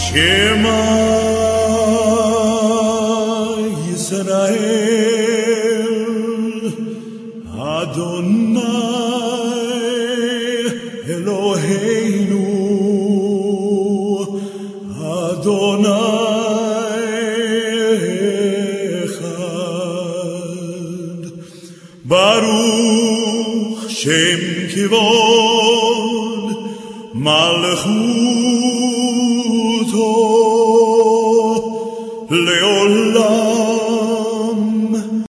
Shema Yisrael, Adonai Eloheinu, Adonai Echad. Baruch Shem Kivod Malchut